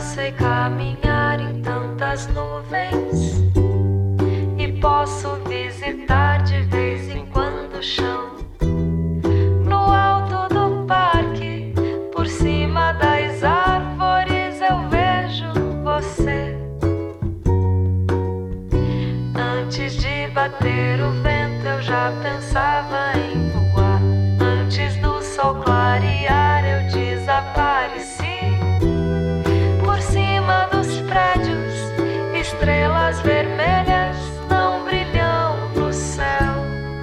sei caminhar em tantas nuvens e posso visitar de vez em quando o chão. No alto do parque, por cima das árvores, eu vejo você. Antes de bater o vento, eu já pensava em voar. Antes do sol clarear, eu desapareci. Por cima dos prédios, estrelas vermelhas não brilham no céu.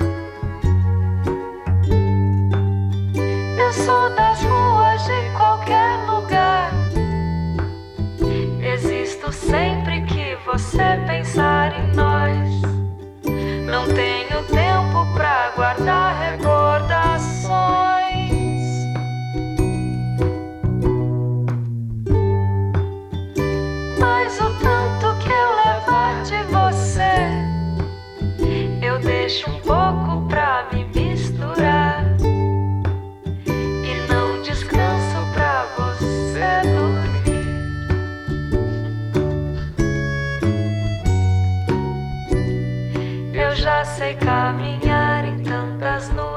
Eu sou das ruas de qualquer lugar. Existo sempre que você pensar em nós. Não tenho tempo pra guardar recordações. Mas o tanto que eu levar de você, eu deixo um pouco pra me misturar. E não descanso pra você dormir. Eu já sei caminhar em tantas nuvens